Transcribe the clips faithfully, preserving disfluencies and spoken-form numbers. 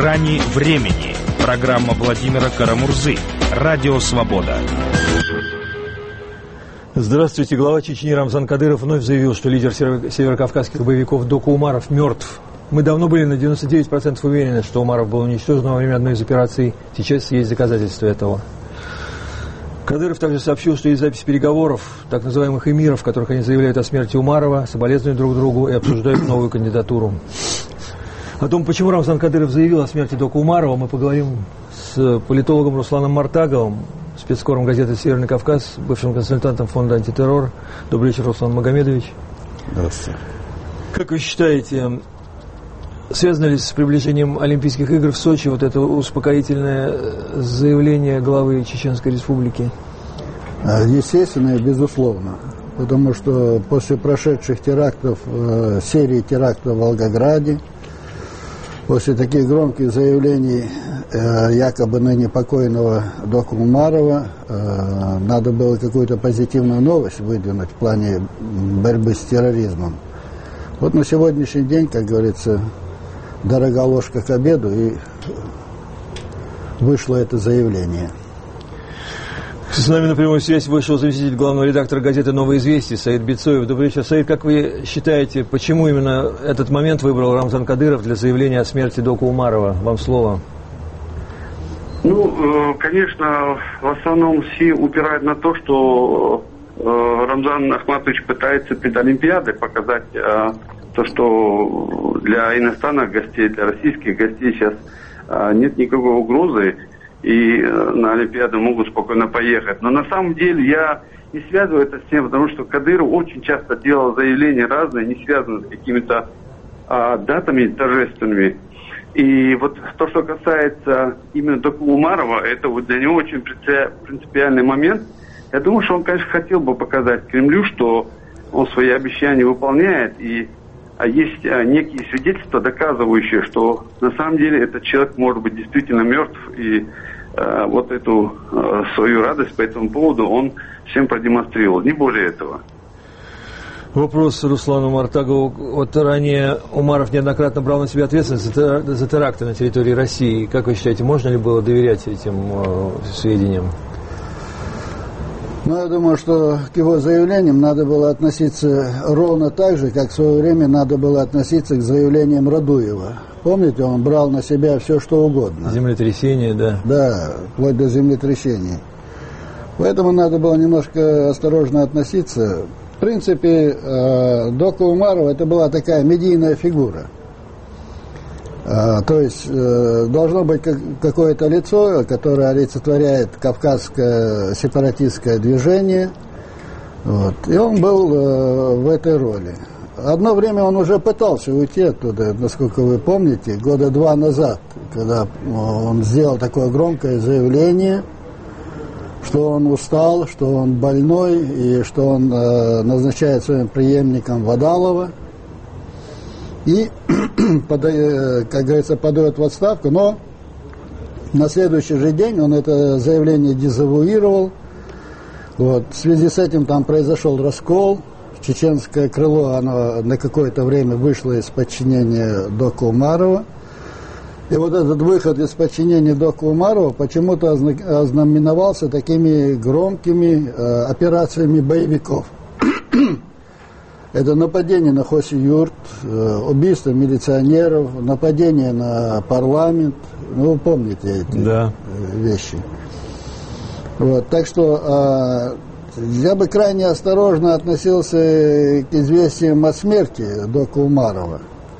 грани времени. Программа Владимира Карамурзы. Радио «Свобода». Здравствуйте. Глава Чечни Рамзан Кадыров вновь заявил, что лидер северокавказских боевиков Дока Умаров мертв. Мы давно были на девяносто девять процентов уверены, что Умаров был уничтожен во время одной из операций. Сейчас есть доказательства этого. Кадыров также сообщил, что есть запись переговоров так называемых эмиров, в которых они заявляют о смерти Умарова, соболезнуют друг другу и обсуждают новую кандидатуру. О том, почему Рамзан Кадыров заявил о смерти Дока Умарова, мы поговорим с политологом Русланом Мартаговым, спецкором газеты «Северный Кавказ», бывшим консультантом фонда «Антитеррор». Добрый вечер, Руслан Магомедович. Здравствуйте. Как вы считаете, связано ли с приближением Олимпийских игр в Сочи вот это успокоительное заявление главы Чеченской Республики? Естественно и безусловно. Потому что после прошедших терактов, серии терактов в Волгограде, после таких громких заявлений якобы ныне покойного Дока Умарова, надо было какую-то позитивную новость выдвинуть в плане борьбы с терроризмом. Вот на сегодняшний день, как говорится, дорога ложка к обеду, и вышло это заявление. С нами на прямую связь вышел заместитель главного редактора газеты «Новое известие» Саид Бицоев. Добрый вечер, Саид. Как вы считаете, почему именно этот момент выбрал Рамзан Кадыров для заявления о смерти Дока Умарова? Вам слово. Ну, конечно, в основном все упирают на то, что Рамзан Ахматович пытается перед Олимпиадой показать то, что для иностранных гостей, для российских гостей сейчас нет никакой угрозы, и на Олимпиаду могут спокойно поехать. Но на самом деле я не связываю это с тем, потому что Кадыров очень часто делал заявления разные, не связанные с какими-то а, датами торжественными. И вот то, что касается именно Дока Умарова, это вот для него очень принципиальный момент. Я думаю, что он, конечно, хотел бы показать Кремлю, что он свои обещания выполняет, и а есть а, некие свидетельства, доказывающие, что на самом деле этот человек может быть действительно мертв, и а, вот эту а, свою радость по этому поводу он всем продемонстрировал, не более этого. Вопрос Руслану Мартагову. Вот ранее Умаров неоднократно брал на себя ответственность за, за теракты на территории России. Как вы считаете, можно ли было доверять этим э, сведениям? Ну, я думаю, что к его заявлениям надо было относиться ровно так же, как в свое время надо было относиться к заявлениям Радуева. Помните, он брал на себя все, что угодно. Землетрясение, да. Да, вплоть до землетрясений. Поэтому надо было немножко осторожно относиться. В принципе, э, Дока Умарова это была такая медийная фигура. Э, то есть э, должно быть как, какое-то лицо, которое олицетворяет кавказское сепаратистское движение. Вот. И он был э, в этой роли. Одно время он уже пытался уйти оттуда, насколько вы помните, года два назад, когда он сделал такое громкое заявление, что он устал, что он больной, и что он э, назначает своим преемником Вадалова. И, как говорится, подает в отставку. Но на следующий же день он это заявление дезавуировал. Вот. В связи с этим там произошел раскол. Чеченское крыло, оно на какое-то время вышло из подчинения Дока Умарова. И вот этот выход из подчинения Дока Умарова почему-то ознаменовался такими громкими э, операциями боевиков. Это нападение на Хоси-Юрт, э, убийство милиционеров, нападение на парламент. Ну, вы помните эти да. вещи. Вот, так что э, я бы крайне осторожно относился к известиям о смерти Дока Умарова.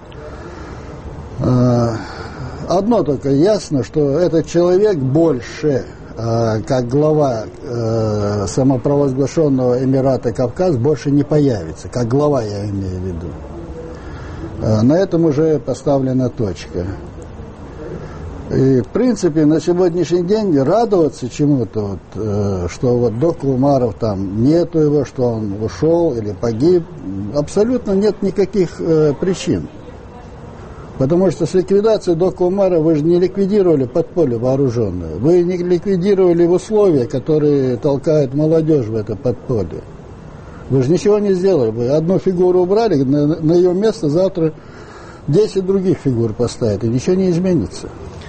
Э, Одно только ясно, что этот человек больше, э, как глава э, самопровозглашенного Эмирата Кавказ, больше не появится. Как глава, я имею в виду. Э, на этом уже поставлена точка. И, в принципе, на сегодняшний день радоваться чему-то, вот, э, что вот Дока Умаров там нету его, что он ушел или погиб, абсолютно нет никаких э, причин. Потому что с ликвидацией Дока Умарова вы же не ликвидировали подполье вооруженное. Вы не ликвидировали условия, которые толкают молодежь в это подполье. Вы же ничего не сделали. Вы одну фигуру убрали, на, на ее место завтра десять других фигур поставят, и ничего не изменится.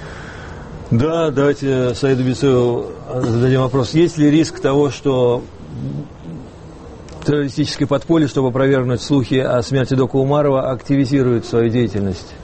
Да, давайте Саиду Бицуеву зададим вопрос. Есть ли риск того, что террористическое подполье, чтобы опровергнуть слухи о смерти Дока Умарова, активизирует свою деятельность?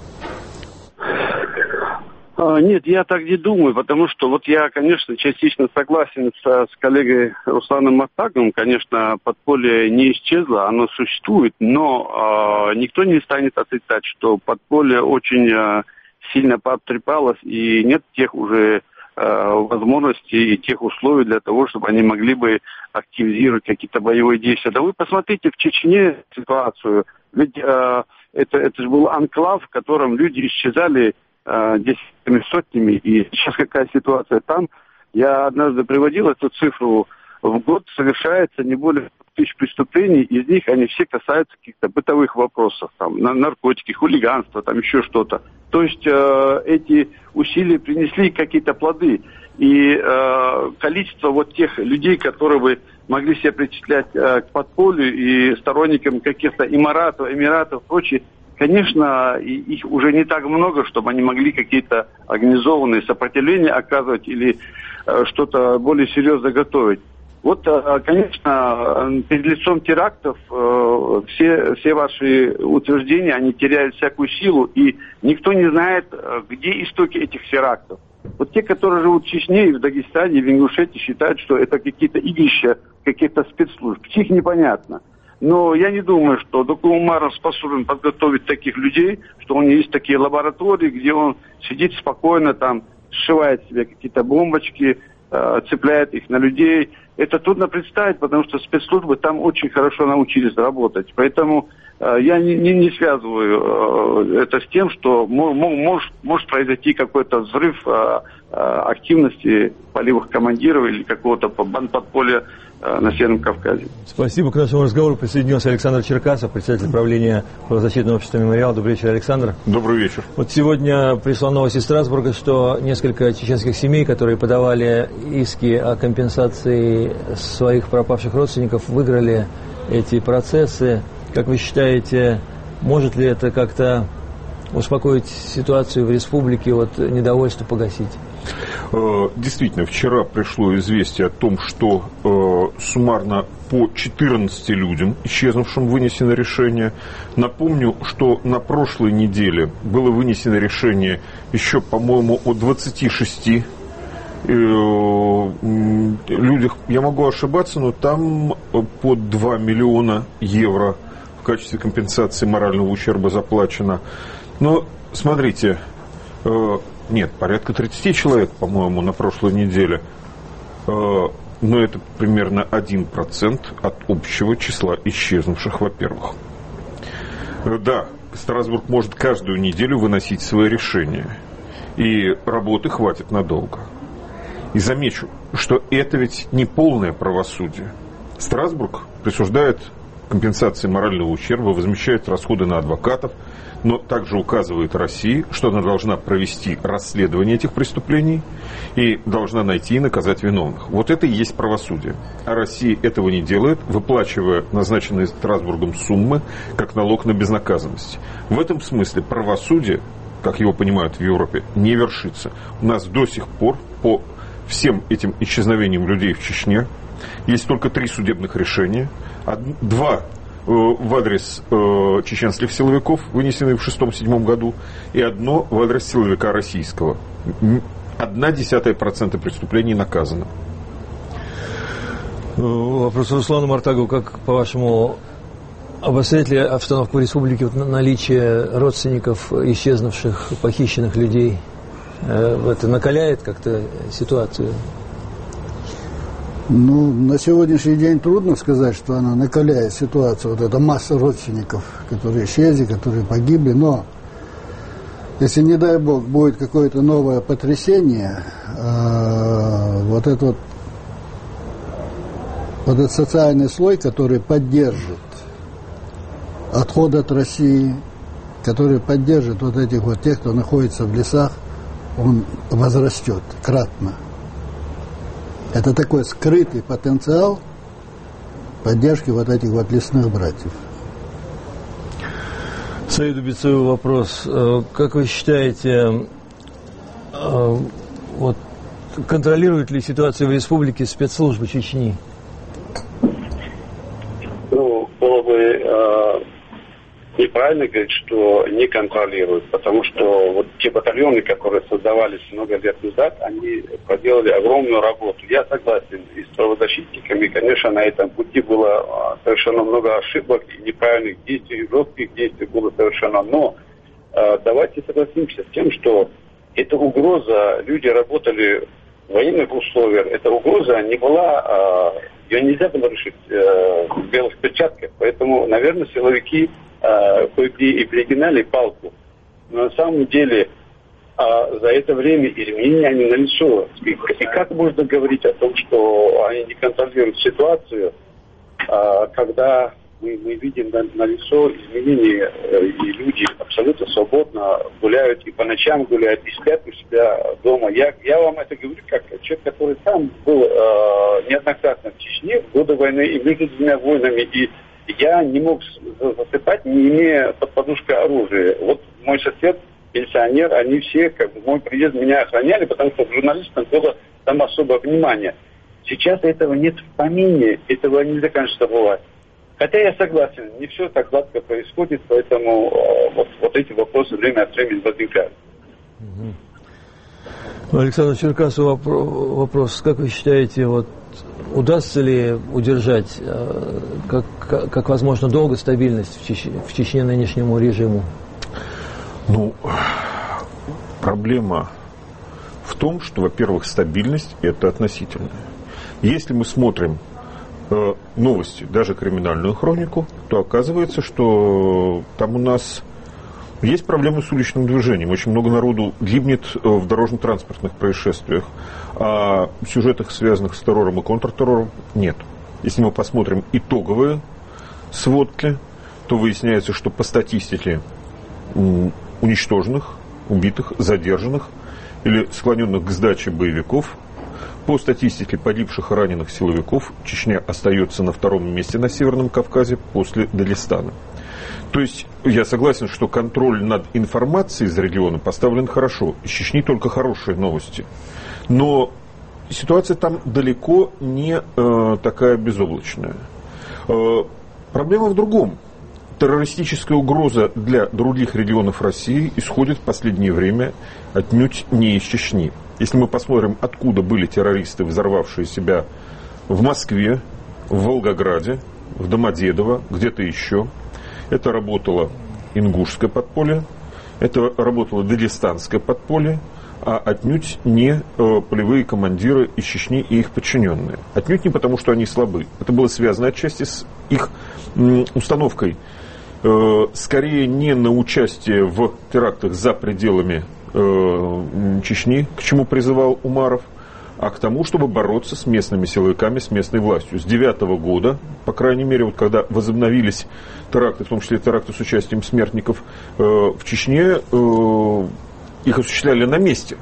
Нет, я так не думаю, потому что вот я, конечно, частично согласен с, с коллегой Русланом Мастаговым. Конечно, подполье не исчезло, оно существует, но э, никто не станет отрицать, что подполье очень э, сильно пообтрепалось, и нет тех уже э, возможностей и тех условий для того, чтобы они могли бы активизировать какие-то боевые действия. Да вы посмотрите в Чечне ситуацию, ведь э, это, это же был анклав, в котором люди исчезали десятыми, сотнями, и сейчас какая ситуация там. Я однажды приводил эту цифру. В год совершается не более тысяч преступлений, из них они все касаются каких-то бытовых вопросов, там, наркотики, хулиганство, там еще что-то. То есть э, эти усилия принесли какие-то плоды, и э, количество вот тех людей, которые бы могли себя причислять э, к подполью и сторонникам каких-то эмиратов, эмиратов и прочее, конечно, их уже не так много, чтобы они могли какие-то организованные сопротивления оказывать или э, что-то более серьезно готовить. Вот, э, конечно, перед лицом терактов э, все, все ваши утверждения, они теряют всякую силу, и никто не знает, э, где истоки этих терактов. Вот те, которые живут в Чечне и в Дагестане, и в Ингушетии, считают, что это какие-то игрища каких-то спецслужб. Их непонятно. Но я не думаю, что Док Умаров способен подготовить таких людей, что у него есть такие лаборатории, где он сидит спокойно, там, сшивает себе какие-то бомбочки, э, цепляет их на людей. Это трудно представить, потому что спецслужбы там очень хорошо научились работать. Поэтому э, я не, не, не связываю э, это с тем, что мо, мо, может, может произойти какой-то взрыв э, э, активности полевых командиров или какого-то бандподполья на Северном Кавказе. Спасибо. К нашему разговору присоединился Александр Черкасов, председатель правления правозащитного общества «Мемориал». Добрый вечер, Александр. Добрый вечер. Вот сегодня пришла новость из Страсбурга, что несколько чеченских семей, которые подавали иски о компенсации своих пропавших родственников, выиграли эти процессы. Как вы считаете, может ли это как-то успокоить ситуацию в республике, вот недовольство погасить? Действительно, вчера пришло известие о том, что э, суммарно по четырнадцати людям, исчезнувшим, вынесено решение. Напомню, что на прошлой неделе было вынесено решение еще, по-моему, о двадцати шести э, людях. Я могу ошибаться, но там по два миллиона евро в качестве компенсации морального ущерба заплачено. Но, смотрите... Э, Нет, порядка тридцати человек, по-моему, на прошлой неделе. Но это примерно один процент от общего числа исчезнувших, во-первых. Да, Страсбург может каждую неделю выносить свои решения. И работы хватит надолго. И замечу, что это ведь не полное правосудие. Страсбург присуждает компенсации морального ущерба, возмещает расходы на адвокатов, но также указывает России, что она должна провести расследование этих преступлений и должна найти и наказать виновных. Вот это и есть правосудие. А Россия этого не делает, выплачивая назначенные Страсбургом суммы как налог на безнаказанность. В этом смысле правосудие, как его понимают в Европе, не вершится. У нас до сих пор по всем этим исчезновениям людей в Чечне есть только три судебных решения. Два в адрес э, чеченских силовиков, вынесенные в шестом-седьмом году, и одно в адрес силовика российского. Одна десятая процента преступлений наказано. Вопрос Руслану Мартагову. Как, по-вашему, обостряет ли обстановку в республике вот, наличие родственников исчезнувших, похищенных людей? Э, это накаляет как-то ситуацию? Ну, на сегодняшний день трудно сказать, что она накаляет ситуацию. Вот эта масса родственников, которые исчезли, которые погибли. Но если, не дай бог, будет какое-то новое потрясение, э, вот этот вот, вот этот социальный слой, который поддержит отход от России, который поддержит вот этих вот тех, кто находится в лесах, он возрастет кратно. Это такой скрытый потенциал поддержки вот этих вот лесных братьев. Саиду Бицуеву вопрос. Как вы считаете, вот, контролирует ли ситуацию в республике спецслужбы Чечни? Ну, было бы э, неправильно говорить, что не контролируют, потому что вот те батальоны, которые создавались много лет назад, они проделали огромную работу. Я согласен и с правозащитниками, конечно, на этом пути было совершенно много ошибок и неправильных действий, и жестких действий было совершено. Но э, давайте согласимся с тем, что эта угроза, люди работали в военных условиях, эта угроза не была, э, ее нельзя было решить э, в белых перчатках, поэтому, наверное, силовики э, кое-где и пригинали палку. Но на самом деле э, за это время изменения они налицо. И, и как можно говорить о том, что они не контролируют ситуацию, э, когда мы, мы видим на, на лицо изменения, э, и люди абсолютно свободно гуляют, и по ночам гуляют, и спят у себя дома. Я, я вам это говорю как человек, который сам был э, неоднократно в Чечне в годы войны и между двумя войнами, и я не мог засыпать, не имея под подушкой оружия. Вот мой сосед, пенсионер, они все, как бы, мой приезд меня охраняли, потому что журналистам было там особое внимание. Сейчас этого нет в помине, этого нельзя, конечно, бывать. Хотя я согласен, не все так гладко происходит, поэтому э, вот, вот эти вопросы время от времени возникают. Угу. Александр Черкасов, вопрос. Как вы считаете, вот, удастся ли удержать, э, как, как, как возможно, долго стабильность в Чечне, в Чечне нынешнему режиму? Ну, проблема в том, что, во-первых, стабильность – это относительная. Если мы смотрим новости, даже криминальную хронику, то оказывается, что там у нас есть проблемы с уличным движением. Очень много народу гибнет в дорожно-транспортных происшествиях, а в сюжетах, связанных с террором и контртеррором, нет. Если мы посмотрим итоговые сводки, то выясняется, что по статистике уничтоженных, убитых, задержанных или склоненных к сдаче боевиков, по статистике погибших и раненых силовиков, Чечня остается на втором месте на Северном Кавказе после Дагестана. То есть я согласен, что контроль над информацией из региона поставлен хорошо. Из Чечни только хорошие новости. Но ситуация там далеко не э, такая безоблачная. Э, проблема в другом. Террористическая угроза для других регионов России исходит в последнее время отнюдь не из Чечни. Если мы посмотрим, откуда были террористы, взорвавшие себя в Москве, в Волгограде, в Домодедово, где-то еще, это работало ингушское подполье, это работало дагестанское подполье, а отнюдь не э, полевые командиры из Чечни и их подчиненные. Отнюдь не потому, что они слабы. Это было связано отчасти с их м, установкой, э, скорее не на участие в терактах за пределами Чечни, к чему призывал Умаров, а к тому, чтобы бороться с местными силовиками, с местной властью. С девятого года, по крайней мере, вот когда возобновились теракты, в том числе теракты с участием смертников э, в Чечне, э, их осуществляли на месте.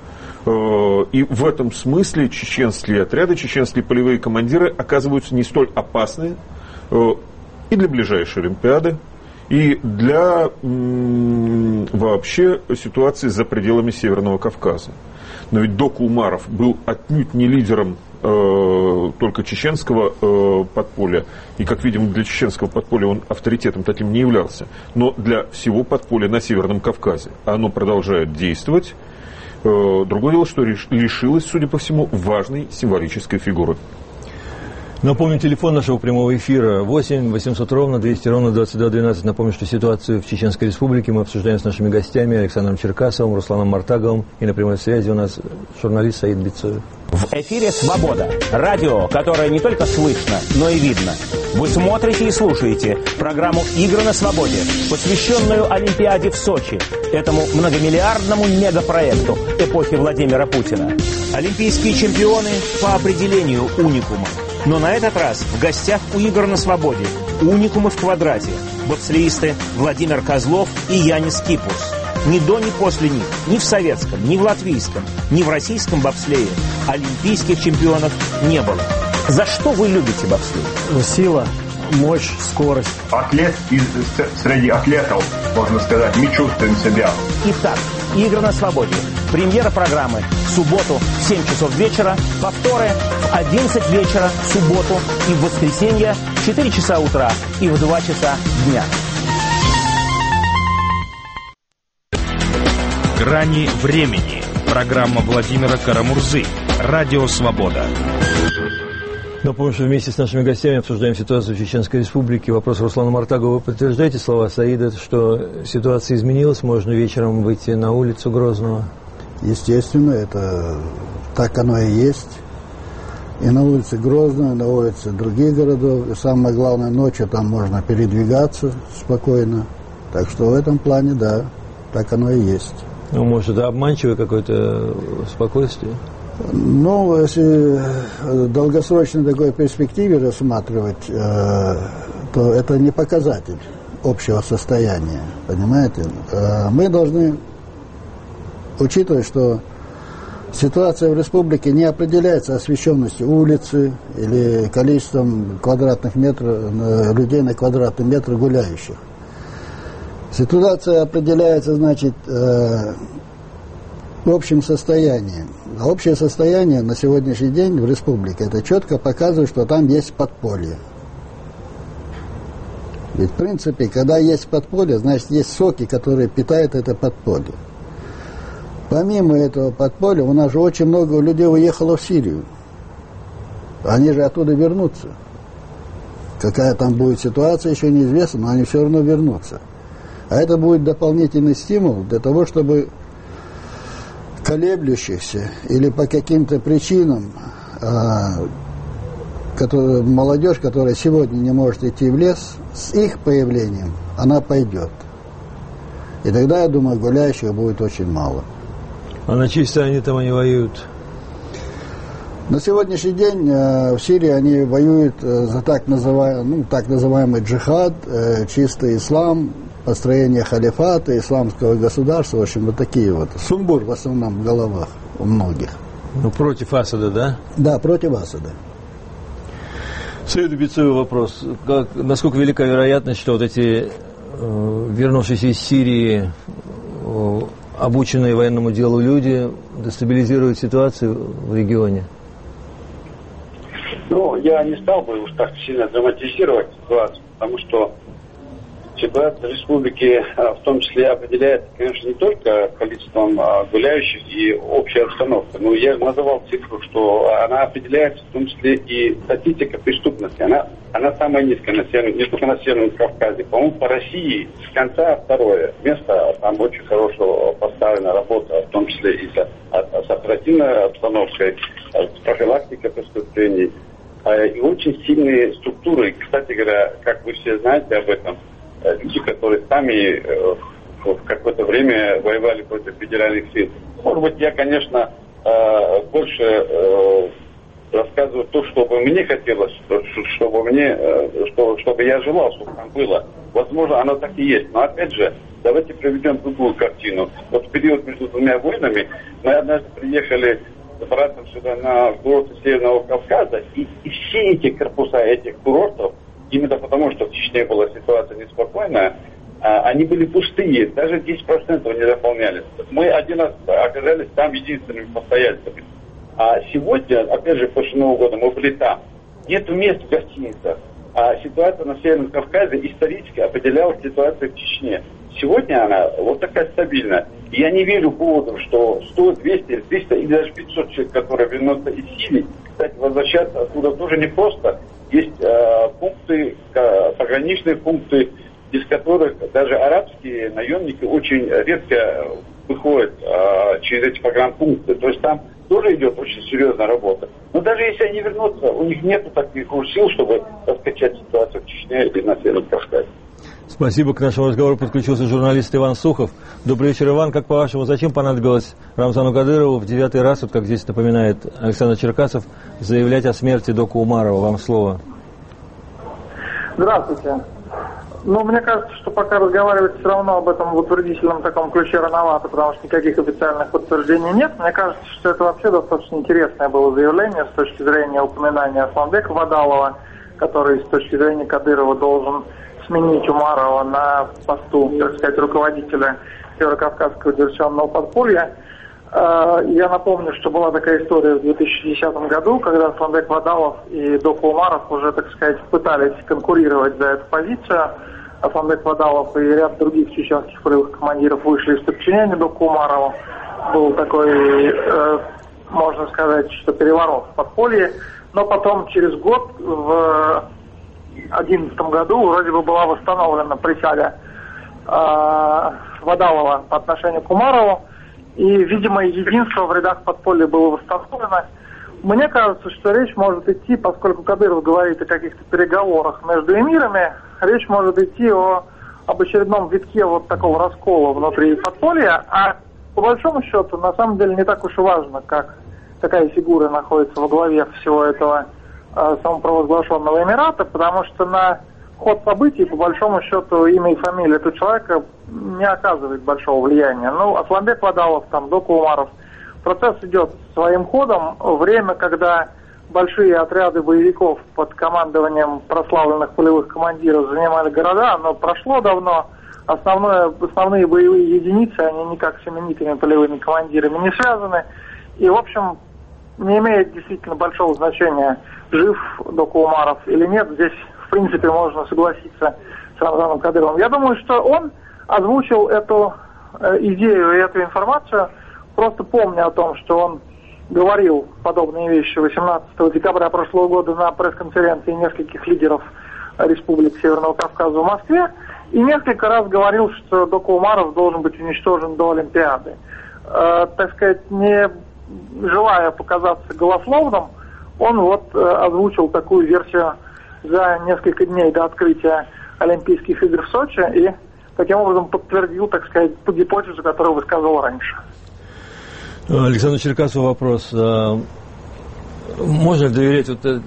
Э, и в этом смысле чеченские отряды, чеченские полевые командиры оказываются не столь опасны э, и для ближайшей Олимпиады, и для м, вообще ситуации за пределами Северного Кавказа. Но ведь Дока Умаров был отнюдь не лидером э, только чеченского э, подполья, и, как видим, для чеченского подполья он авторитетом таким не являлся, но для всего подполья на Северном Кавказе. Оно продолжает действовать. Э, другое дело, что лишилось, судя по всему, важной символической фигуры. Напомню, телефон нашего прямого эфира восемь восемьсот ровно двести ровно двадцать два двенадцать. Напомню, что ситуацию в Чеченской Республике мы обсуждаем с нашими гостями Александром Черкасовым, Русланом Мартаговым, и на прямой связи у нас журналист Саид Бицоев. В эфире «Свобода». Радио, которое не только слышно, но и видно. Вы смотрите и слушаете программу «Игры на свободе», посвященную Олимпиаде в Сочи, этому многомиллиардному мегапроекту эпохи Владимира Путина. Олимпийские чемпионы по определению уникумы. Но на этот раз в гостях у «Игр на свободе» уникумы в квадрате. Бобслеисты Владимир Козлов и Янис Кипус. Ни до, ни после них, ни в советском, ни в латвийском, ни в российском бобслее олимпийских чемпионов не было. За что вы любите бобслей? Сила, мощь, скорость. Атлет из, среди атлетов можно сказать, мы чувствуем себя. Итак, «Игры на свободе». Премьера программы в субботу в семь часов вечера, повторы в одиннадцать вечера в субботу и в воскресенье в четыре часа утра и в два часа дня. «Грани времени». Программа Владимира Карамурзы. Радио «Свобода». Напомню, что вместе с нашими гостями обсуждаем ситуацию в Чеченской Республике. Вопрос Руслана Мартагова. Вы подтверждаете слова Саида, что ситуация изменилась, можно вечером выйти на улицу Грозного? Естественно, это так оно и есть. И на улице Грозного, и на улице других городов. И самое главное, ночью там можно передвигаться спокойно. Так что в этом плане, да, так оно и есть. Ну, может, это обманчивое какое-то спокойствие? Ну, если в долгосрочной такой перспективе рассматривать, э, то это не показатель общего состояния, понимаете? Э, мы должны учитывать, что ситуация в республике не определяется освещенностью улицы или количеством квадратных метров, людей на квадратный метр гуляющих. Ситуация определяется, значит, э, общим состоянием. А общее состояние на сегодняшний день в республике это четко показывает, что там есть подполье. Ведь в принципе, когда есть подполье, значит есть соки, которые питают это подполье. Помимо этого подполья, у нас же очень много людей уехало в Сирию. Они же оттуда вернутся. Какая там будет ситуация, еще неизвестно, но они все равно вернутся. А это будет дополнительный стимул для того, чтобы колеблющихся или по каким-то причинам а, которые, молодежь, которая сегодня не может идти в лес, с их появлением она пойдет. И тогда, я думаю, гуляющих будет очень мало. А на чьей стороне там они воюют? На сегодняшний день э, в Сирии они воюют э, за так называемый, ну, так называемый джихад, э, чистый ислам, построение халифата, исламского государства, в общем, вот такие вот. Сумбур в основном в головах у многих. Ну, против Асада, да? Да, против Асада. Саиду Бицуеву вопрос. Как, насколько велика вероятность, что вот эти э, вернувшиеся из Сирии э, обученные военному делу люди дестабилизируют ситуацию в регионе? Ну, я не стал бы уж так сильно драматизировать ситуацию, потому что ситуация в республике в том числе определяется, конечно, не только количеством гуляющих и общей обстановкой. Но я называл цифру, что она определяется в том числе и статистика преступности. Она, она самая низкая на Северном, не только на Северном Кавказе. По-моему, по России с конца второе место. Там очень хорошо поставлена работа, в том числе и с, с оперативной обстановкой, с профилактикой преступлений. И очень сильные структуры. Кстати говоря, как вы все знаете об этом, люди, которые сами э, в какое-то время воевали против федеральных сил. Может быть, я, конечно, э, больше э, рассказываю то, что бы мне хотелось, чтобы мне, э, что, чтобы я желал, чтобы там было. Возможно, оно так и есть. Но опять же, давайте приведем другую картину. Вот в период между двумя войнами мы однажды приехали с братом сюда на курорты Северного Кавказа, и, и все эти корпуса этих курортов, именно потому, что в Чечне была ситуация неспокойная, а, они были пустые, даже десять процентов не заполнялись. Мы один раз оказались там единственными постояльцами. А сегодня, опять же, после Нового года мы были там. Нет мест в гостиницах. А ситуация на Северном Кавказе исторически определялась ситуацией в Чечне. Сегодня она вот такая стабильная. И я не верю поводу, что сто, двести, триста или даже пятьсот человек, которые вернутся из Сирии, кстати, возвращаться оттуда тоже непросто. Есть э, пункты, э, пограничные пункты, из которых даже арабские наемники очень редко выходят э, через эти погранпункты. То есть там тоже идет очень серьезная работа. Но даже если они вернутся, у них нет таких сил, чтобы раскачать ситуацию в Чечне или на Северном Кавказе. Спасибо. К нашему разговору подключился журналист Иван Сухов. Добрый вечер, Иван. Как по-вашему, зачем понадобилось Рамзану Кадырову в девятый раз, вот как здесь напоминает Александр Черкасов, заявлять о смерти Дока Умарова? Вам слово. Здравствуйте. Ну, мне кажется, что пока разговаривать все равно об этом в утвердительном таком ключе рановато, потому что никаких официальных подтверждений нет. Мне кажется, что это вообще достаточно интересное было заявление с точки зрения упоминания Асламбека Бадалова, который с точки зрения Кадырова должен сменить Умарова на посту, так сказать, руководителя Северокавказского диверсионного подполья. Я напомню, что была такая история в две тысячи десятом году, когда Асланбек Бадалов и Дока Умаров уже, так сказать, пытались конкурировать за эту позицию. Асланбек Бадалов и ряд других чеченских полевых командиров вышли из подчинения Доку Умарову. Был такой, э, можно сказать, что переворот в подполье. Но потом, через год, в две тысячи одиннадцатом году, вроде бы была восстановлена присяга э, Бадалова по отношению к Умарову. И, видимо, единство в рядах подполья было восстановлено. Мне кажется, что речь может идти, поскольку Кадыров говорит о каких-то переговорах между эмирами, речь может идти о, об очередном витке вот такого раскола внутри подполья, а по большому счету, на самом деле, не так уж и важно, как, какая фигура находится во главе всего этого э, самопровозглашенного эмирата, потому что на ход событий, по большому счету, имя и фамилия этого человека не оказывает большого влияния. Ну, Асланбек Бадалов, там, Дока Умаров. Процесс идет своим ходом. Время, когда большие отряды боевиков под командованием прославленных полевых командиров занимали города, оно прошло давно. Основное, основные боевые единицы, они никак с именитыми полевыми командирами не связаны. И, в общем, не имеет действительно большого значения, жив Дока Умаров или нет. Здесь, в принципе, можно согласиться с Рамзаном Кадыровым. Я думаю, что он озвучил эту э, идею и эту информацию, просто помня о том, что он говорил подобные вещи восемнадцатого декабря прошлого года на пресс-конференции нескольких лидеров республик Северного Кавказа в Москве, и несколько раз говорил, что Дока Умаров должен быть уничтожен до Олимпиады. Э, так сказать, не желая показаться голословным, он вот э, озвучил такую версию за несколько дней до открытия Олимпийских игр в Сочи и таким образом подтвердил, так сказать, ту гипотезу, которую высказывал раньше. Александр Черкасов, вопрос. Можно ли доверять вот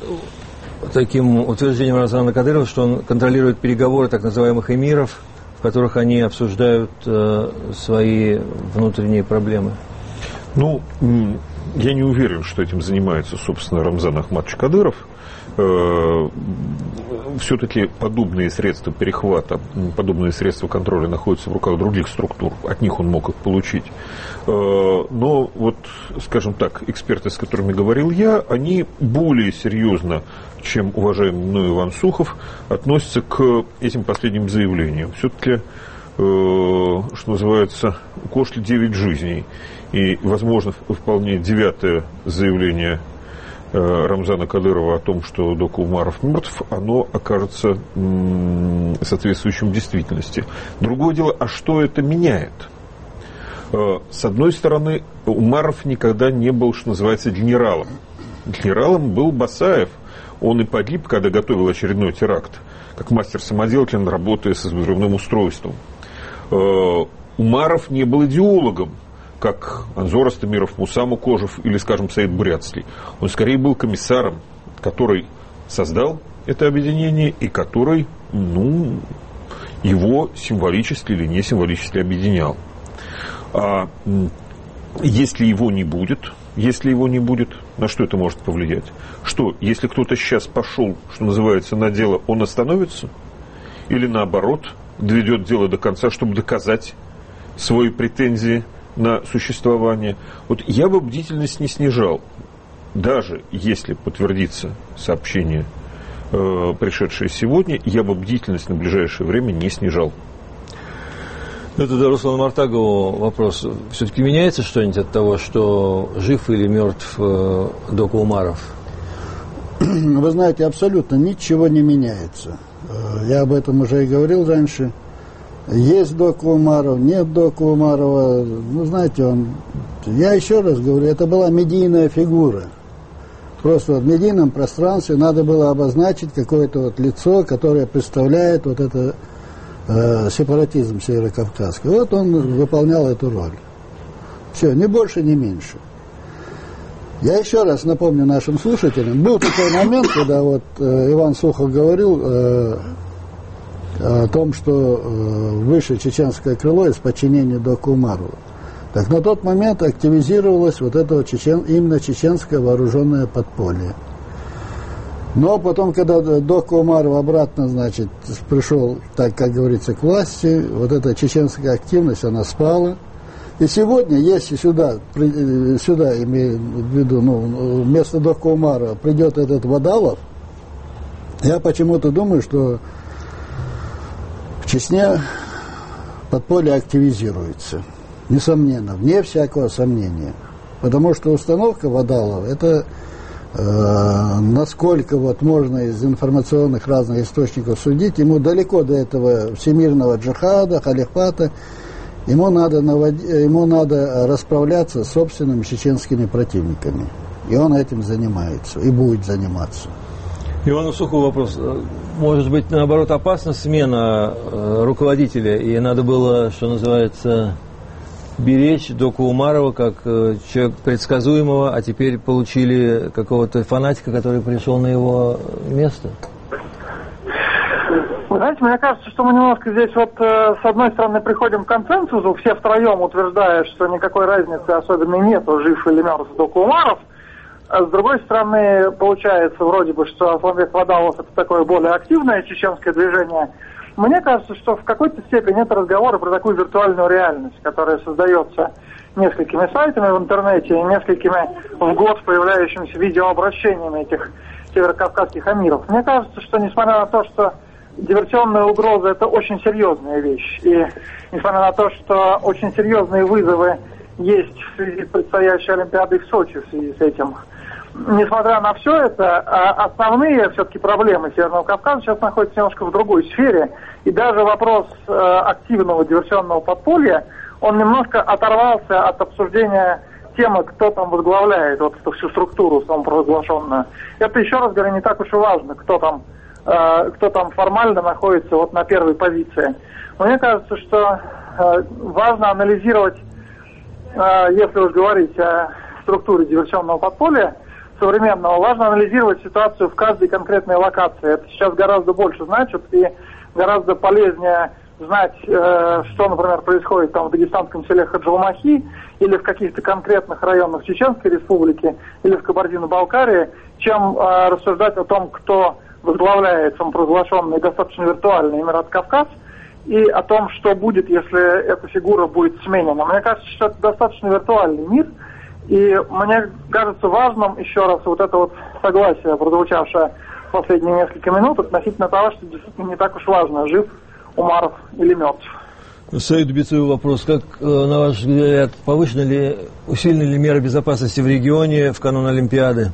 таким утверждениям Рамзана Кадырова, что он контролирует переговоры так называемых эмиров, в которых они обсуждают свои внутренние проблемы? Ну, я не уверен, что этим занимается, собственно, Рамзан Ахматович Кадыров. Все-таки подобные средства перехвата, подобные средства контроля находятся в руках других структур, от них он мог их получить. Но вот, скажем так, эксперты, с которыми говорил я, они более серьезно, чем уважаемый мной Иван Сухов, относятся к этим последним заявлениям. Все-таки, что называется, у кошки девять жизней. И, возможно, вполне девятое заявление Рамзана Кадырова о том, что Дока Умаров мертв, оно окажется соответствующим действительности. Другое дело, а что это меняет? С одной стороны, Умаров никогда не был, что называется, генералом. Генералом был Басаев. Он и погиб, когда готовил очередной теракт, как мастер-самоделкин, работая с взрывным устройством. Умаров не был идеологом, как Анзор Астемиров, Муса Мукожев или, скажем, Саид Бурятский. Он скорее был комиссаром, который создал это объединение и который, ну, его символически или не символически объединял. А если его не будет, если его не будет, на что это может повлиять? Что, если кто-то сейчас пошел, что называется, на дело, он остановится? Или наоборот, доведет дело до конца, чтобы доказать свои претензии на существование? Вот я бы бдительность не снижал, даже если подтвердится сообщение, э, пришедшее сегодня, я бы бдительность на ближайшее время не снижал. Это до Руслана Мартагову вопрос. Все-таки меняется что-нибудь от того, что жив или мертв э, Дока Умаров? Вы знаете, абсолютно ничего не меняется. Я об этом уже и говорил раньше. Есть Дока Умаров, нет Дока Умарова. Ну, знаете, он... Я еще раз говорю, это была медийная фигура. Просто в медийном пространстве надо было обозначить какое-то вот лицо, которое представляет вот это э, сепаратизм северокавказский. Вот он выполнял эту роль. Все, ни больше, ни меньше. Я еще раз напомню нашим слушателям, был такой момент, когда вот э, Иван Сухов говорил э, о том, что э, высшее чеченское крыло из подчинения Дока Умарова. Так на тот момент активизировалось вот это чечен, именно чеченское вооруженное подполье. Но потом, когда Дока Умаров обратно, значит, пришел, так как говорится, к власти, вот эта чеченская активность, она спала. И сегодня, если сюда, сюда имею в виду, ну, вместо Дока Умарова придет этот Вадалов, я почему-то думаю, что в Чечне подполье активизируется. Несомненно, вне всякого сомнения. Потому что установка Вадалова, это э, насколько вот можно из информационных разных источников судить, ему далеко до этого всемирного джихада, халифата, ему надо, навод... ему надо расправляться с собственными чеченскими противниками. И он этим занимается, и будет заниматься. Ивану Суху вопрос. Может быть, наоборот, опасна смена э, руководителя, и надо было, что называется, беречь Доку Умарова как э, человека предсказуемого, а теперь получили какого-то фанатика, который пришел на его место? Вы знаете, мне кажется, что мы немножко здесь вот э, с одной стороны приходим к консенсусу, все втроем утверждая, что никакой разницы особенной нету, жив или мертв Дока Умаров. А с другой стороны, получается вроде бы, что Асланбек Вадалов это такое более активное чеченское движение. Мне кажется, что в какой-то степени это разговоры про такую виртуальную реальность, которая создается несколькими сайтами в интернете и несколькими в год появляющимися видеообращениями этих северокавказских амиров. Мне кажется, что несмотря на то, что диверсионная угроза это очень серьезная вещь, и несмотря на то, что очень серьезные вызовы есть в связи с предстоящей Олимпиадой в Сочи в связи с этим, несмотря на все это, основные все-таки проблемы Северного Кавказа сейчас находятся немножко в другой сфере. И даже вопрос активного диверсионного подполья, он немножко оторвался от обсуждения темы, кто там возглавляет вот эту всю структуру самопровозглашенную. Это, еще раз говорю, не так уж и важно, кто там, кто там формально находится вот на первой позиции. Но мне кажется, что важно анализировать, если уж говорить о структуре диверсионного подполья современного, важно анализировать ситуацию в каждой конкретной локации. Это сейчас гораздо больше значит и гораздо полезнее знать, э, что, например, происходит там в дагестанском селе Хаджалмахи или в каких-то конкретных районах Чеченской Республики или в Кабардино-Балкарии, чем э, рассуждать о том, кто возглавляет самопровозглашенный достаточно виртуальный Эмират Кавказ, и о том, что будет, если эта фигура будет сменена. Мне кажется, что это достаточно виртуальный мир, и мне кажется важным еще раз вот это вот согласие, прозвучавшее в последние несколько минут, относительно того, что действительно не так уж важно, жив Умаров или мертв. Саид Бицуев вопрос. Как, на ваш взгляд, повышены ли, усилены ли меры безопасности в регионе в канун Олимпиады?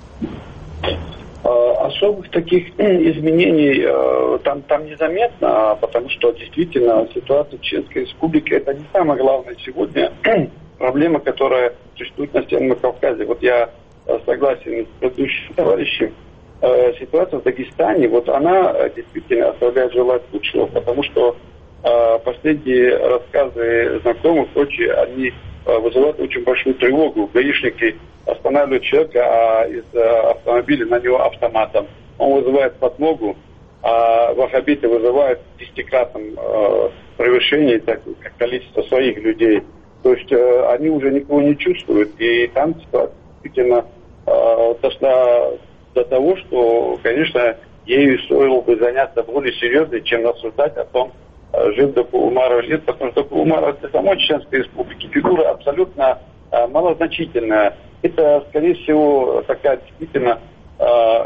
Особых таких изменений там, там незаметно, потому что действительно ситуация в Чеченской Республике это не самое главное сегодня проблема, которая существует на Северном Кавказе. Вот я согласен с предыдущим товарищем. Ситуация в Дагестане, вот она действительно оставляет желать лучшего, потому что последние рассказы знакомых, прочие, они вызывают очень большую тревогу. Гаишники останавливают человека а из автомобиля на него автоматом. Он вызывает подмогу, а ваххабиты вызывают в десятикратном э, превышении так, количество своих людей. То есть э, они уже никого не чувствуют. И там ситуация действительно э, дошла до того, что, конечно, ею стоило бы заняться более серьезно, чем рассуждать о том, жив Дока Умаров или нет, потому что Дока Умаров для самой Чеченской Республики фигура абсолютно а, малозначительная. Это, скорее всего, такая действительно а,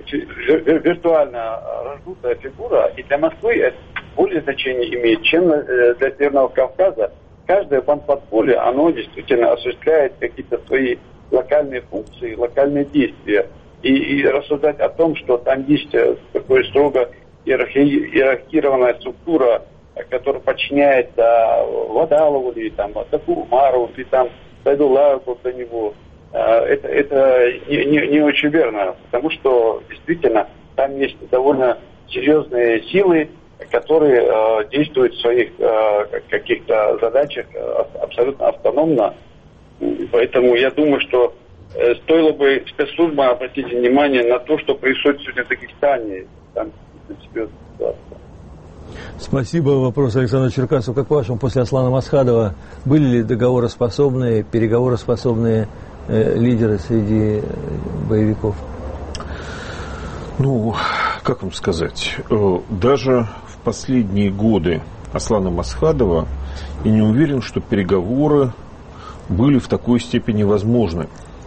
виртуально раздутая фигура, и для Москвы это более значение имеет, чем для Северного Кавказа. Каждое бандподполье, оно действительно осуществляет какие-то свои локальные функции, локальные действия. И, и рассуждать о том, что там есть такое строго иерархированная структура, которая подчиняется Вадалову или там Доку Умарову, или там Сайдуллаеву после него, это, это не, не, не очень верно, потому что действительно там есть довольно серьезные силы, которые э, действуют в своих э, каких-то задачах э, абсолютно автономно. Поэтому я думаю, что э, стоило бы спецслужбам обратить внимание на то, что происходит сегодня в Дагестане. Там серьезная ситуация. Спасибо. Вопрос Александру Черкасову. Как по-вашему, после Аслана Масхадова были ли договороспособные, переговороспособные э, лидеры среди боевиков? Ну, как вам сказать, даже в последние годы Аслана Масхадова я не уверен, что переговоры были в такой степени возможны.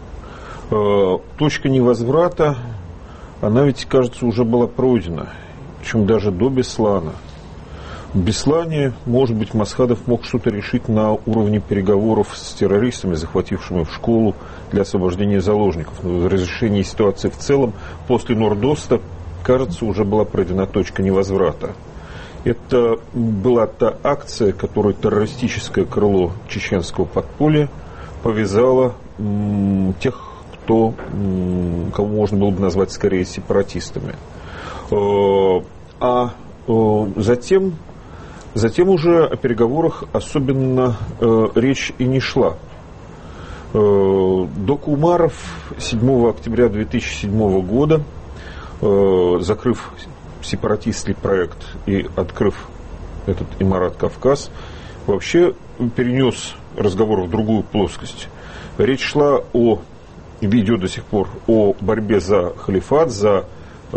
Точка невозврата, она ведь, кажется, уже была пройдена, причем даже до Беслана. В Беслане, может быть, Масхадов мог что-то решить на уровне переговоров с террористами, захватившими в школу для освобождения заложников. Но в разрешении ситуации в целом после Нордоста, кажется, уже была пройдена точка невозврата. Это была та акция, которую террористическое крыло чеченского подполья повязало м, тех, кто, м, кого можно было бы назвать скорее сепаратистами. Э, а э, затем... Затем уже о переговорах особенно э, речь и не шла. Э, Дока Умаров седьмого октября две тысячи седьмого года, э, закрыв сепаратистский проект и открыв этот Имарат Кавказ, вообще перенес разговор в другую плоскость. Речь шла о, видео до сих пор, о борьбе за халифат, за э,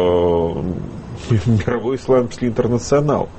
мировой исламский интернационал.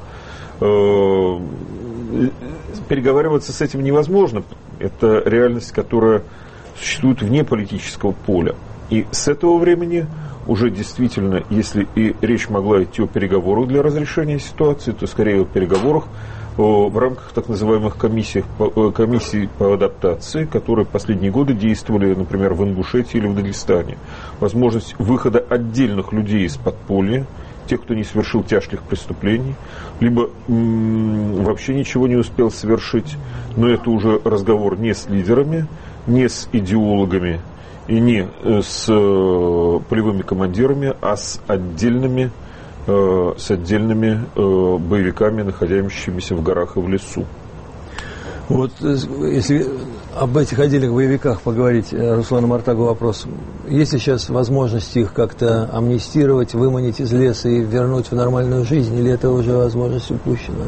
Переговариваться с этим невозможно. Это реальность, которая существует вне политического поля. И с этого времени уже действительно, если и речь могла идти о переговорах для разрешения ситуации, то скорее о переговорах в рамках так называемых комиссий, комиссий по адаптации, которые в последние годы действовали, например, в Ингушетии или в Дагестане. Возможность выхода отдельных людей из подполья, тех, кто не совершил тяжких преступлений, либо м- вообще ничего не успел совершить, но это уже разговор не с лидерами, не с идеологами и не с э, полевыми командирами, а с отдельными, э, с отдельными э, боевиками, находящимися в горах и в лесу. Вот если об этих отдельных боевиках поговорить, Руслану Мартагу вопрос. Есть ли сейчас возможность их как-то амнистировать, выманить из леса и вернуть в нормальную жизнь, или это уже возможность упущена?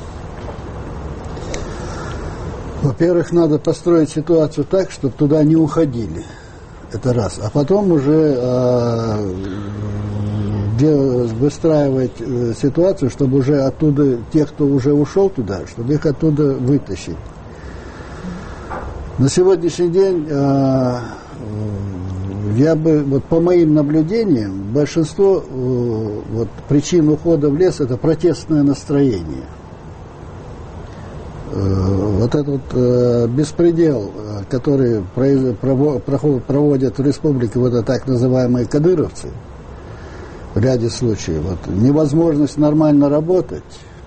Во-первых, надо построить ситуацию так, чтобы туда не уходили. Это раз. А потом уже э, выстраивать э, ситуацию, чтобы уже оттуда, тех, кто уже ушел туда, чтобы их оттуда вытащить. На сегодняшний день э, я бы, вот по моим наблюдениям, большинство э, вот, причин ухода в лес — это протестное настроение. Вот этот вот э, беспредел, который произ, прово, проводят в республике вот это так называемые кадыровцы, в ряде случаев, вот, невозможность нормально работать,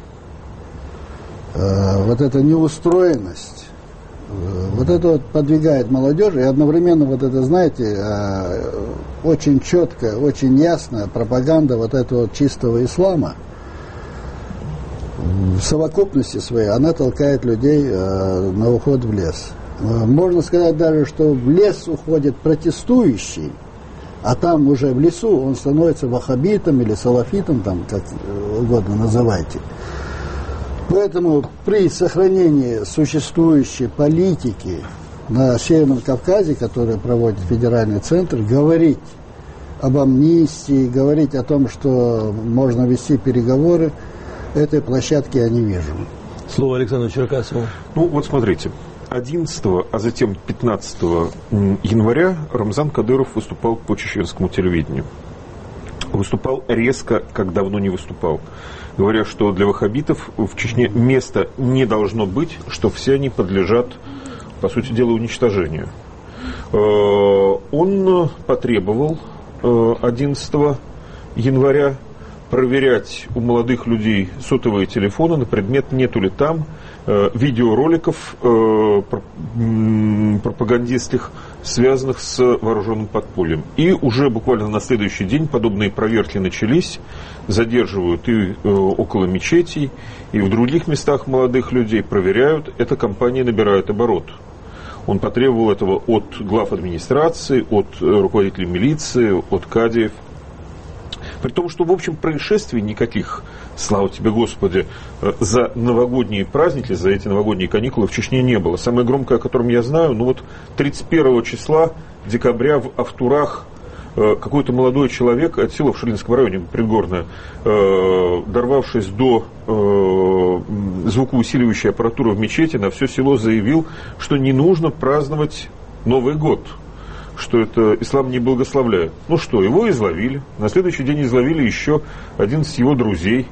э, вот эта неустроенность, э, вот это вот подвигает молодежь, и одновременно вот это, знаете, э, очень четкая, очень ясная пропаганда вот этого вот чистого ислама, в совокупности своей она толкает людей э, на уход в лес. Э, можно сказать даже, что в лес уходит протестующий, а там уже в лесу он становится ваххабитом или салафитом, там как угодно называйте. Поэтому при сохранении существующей политики на Северном Кавказе, которую проводит федеральный центр, говорить об амнистии, говорить о том, что можно вести переговоры, этой площадки я не вижу. Слово Александру Черкасову. Ну, вот смотрите. одиннадцатого, а затем пятнадцатого января Рамзан Кадыров выступал по чеченскому телевидению. Выступал резко, как давно не выступал. Говоря, что для ваххабитов в Чечне места не должно быть, что все они подлежат, по сути дела, уничтожению. Он потребовал одиннадцатого января проверять у молодых людей сотовые телефоны на предмет, нету ли там э, видеороликов э, пропагандистских, связанных с вооруженным подпольем. И уже буквально на следующий день подобные проверки начались, задерживают и э, около мечетей, и в других местах молодых людей проверяют. Эта кампания набирает оборот. Он потребовал этого от глав администрации, от руководителей милиции, от кадиев. При том, что, в общем, происшествий никаких, слава тебе, Господи, за новогодние праздники, за эти новогодние каникулы в Чечне не было. Самое громкое, о котором я знаю, ну вот тридцать первого числа декабря в Автурах какой-то молодой человек от села в Шилинском районе, предгорное, дорвавшись до звукоусиливающей аппаратуры в мечети, на все село заявил, что не нужно праздновать Новый год, что это ислам не благословляет. Ну что, его изловили. На следующий день изловили еще одиннадцать его друзей.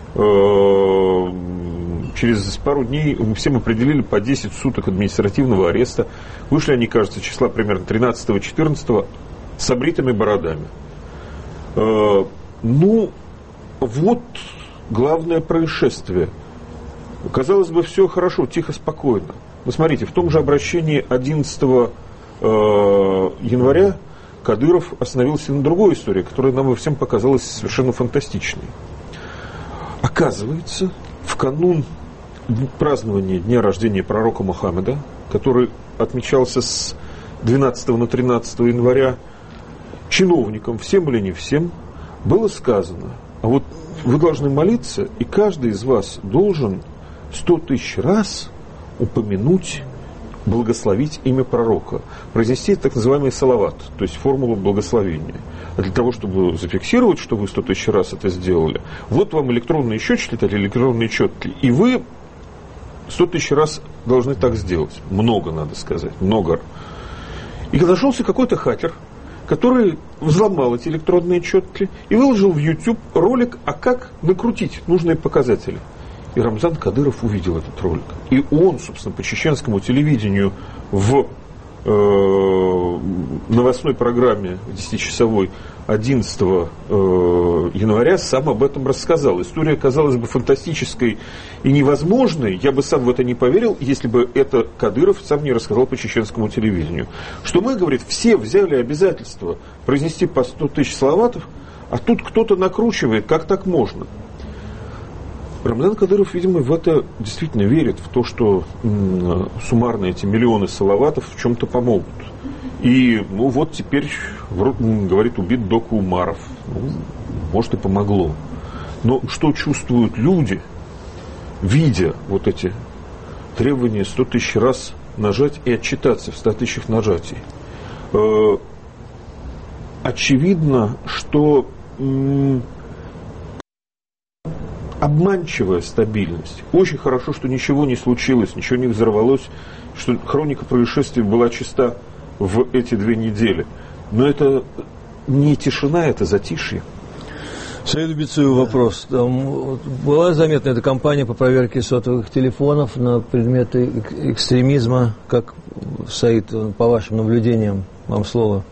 Через пару дней всем определили по десять суток административного ареста. Вышли они, кажется, числа примерно тринадцатого-четырнадцатого с обритыми бородами. Ну, вот главное происшествие. Казалось бы, все хорошо, тихо, спокойно. Но смотрите, в том же обращении одиннадцатого января Кадыров остановился на другой истории, которая нам всем показалась совершенно фантастичной. Оказывается, в канун празднования дня рождения пророка Мухаммеда, который отмечался с двенадцатого на тринадцатое января, чиновникам, всем или не всем, было сказано: а вот вы должны молиться, и каждый из вас должен сто тысяч раз упомянуть, благословить имя пророка, произнести так называемый салават, то есть формулу благословения. А для того, чтобы зафиксировать, что вы сто тысяч раз это сделали, вот вам электронные счетчики или электронные четки, и вы сто тысяч раз должны так сделать. Много, надо сказать, много. И нашелся какой-то хакер, который взломал эти электронные четки и выложил в YouTube ролик, а как накрутить нужные показатели. И Рамзан Кадыров увидел этот ролик. И он, собственно, по чеченскому телевидению в э, новостной программе десятичасовой одиннадцатого января сам об этом рассказал. История казалась бы фантастической и невозможной. Я бы сам в это не поверил, если бы это Кадыров сам не рассказал по чеченскому телевидению. Что мы, говорит, все взяли обязательство произнести по сто тысяч салаватов, а тут кто-то накручивает, как так можно? Рамзан Кадыров, видимо, в это действительно верит, в то, что м, суммарно эти миллионы салаватов в чем-то помогут. И, ну, вот теперь, говорит, убит Дока Умаров. Ну, может, и помогло. Но что чувствуют люди, видя вот эти требования сто тысяч раз нажать и отчитаться в ста тысячах нажатий? Э, очевидно, что м, обманчивая стабильность. Очень хорошо, что ничего не случилось, ничего не взорвалось, что хроника происшествий была чиста в эти две недели. Но это не тишина, это затишье. Саиду Бицуеву вопрос. Там была заметна эта кампания по проверке сотовых телефонов на предметы экстремизма? Как, Саид, по вашим наблюдениям, вам слово?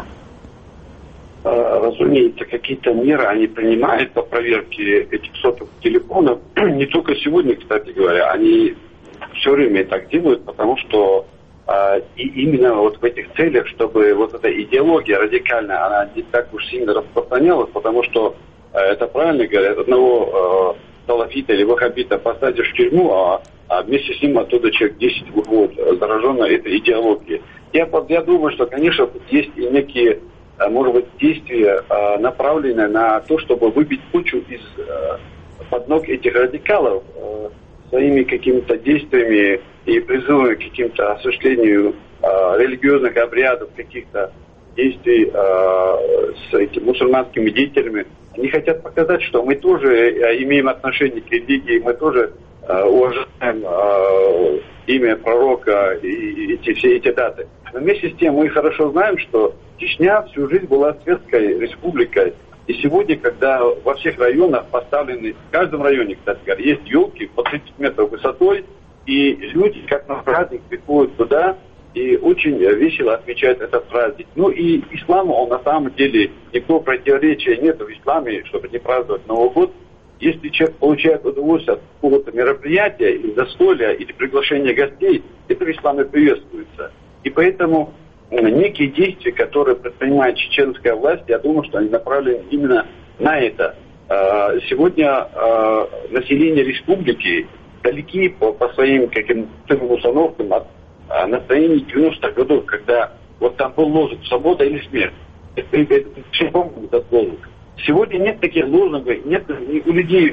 Разумеется, какие-то меры они принимают по проверке этих сотовых телефонов. Не только сегодня, кстати говоря, они все время так делают, потому что а, и именно вот в этих целях, чтобы вот эта идеология радикальная, она не так уж сильно распространялась, потому что, а, это правильно говорят, одного а, салафита или ваххабита посадишь в тюрьму, а, а вместе с ним оттуда человек десять выходит зараженно этой идеологией. Я, я думаю, что, конечно, есть и некие, может быть, действия, направленные на то, чтобы выбить почву из-под ног этих радикалов своими какими-то действиями и призывами к каким-то осуществлению религиозных обрядов, каких-то действий с этими мусульманскими деятелями. Они хотят показать, что мы тоже имеем отношение к религии, мы тоже уважаем имя пророка и эти, все эти даты. Но вместе с тем мы хорошо знаем, что Чечня всю жизнь была светской республикой. И сегодня, когда во всех районах поставлены, в каждом районе, кстати говоря, есть елки по тридцать метров высотой, и люди, как на праздник, приходят туда и очень весело отмечают этот праздник. Ну и ислам, он на самом деле, никакого противоречия нет в исламе, чтобы не праздновать Новый год. Если человек получает удовольствие от какого-то мероприятия, или застолья, или приглашения гостей, это в исламе приветствуется. И поэтому некие действия, которые предпринимает чеченская власть, я думаю, что они направлены именно на это. Сегодня население республики далеки по, по своим каким-то установкам от настроений девяностых годов, когда вот там был лозунг «Свобода или смерть». Все помнят этот лозунг. Сегодня нет таких лозунгов, нет у людей.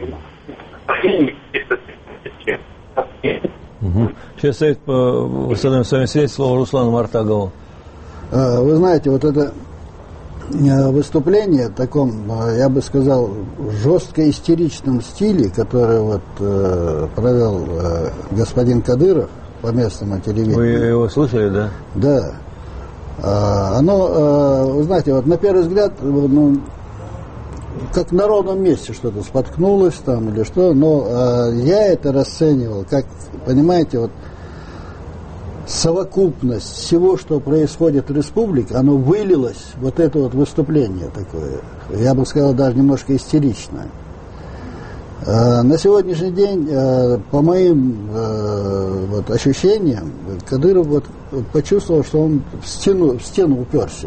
Угу. Сейчас Саид, восстановим с вами связь, слово Руслану Мартагову. Вы знаете, вот это выступление в таком, я бы сказал, жестко истеричном стиле, который вот э, провел э, господин Кадыров по местному телевидению. Вы его слышали, да? Да. А, оно, э, вы знаете, вот на первый взгляд, ну, как на ровном месте что-то споткнулось там или что, но э, я это расценивал как, понимаете, вот совокупность всего, что происходит в республике, оно вылилось, вот это вот выступление такое, я бы сказал, даже немножко истеричное. Э, на сегодняшний день, э, по моим э, вот, ощущениям, Кадыров вот почувствовал, что он в стену, в стену уперся.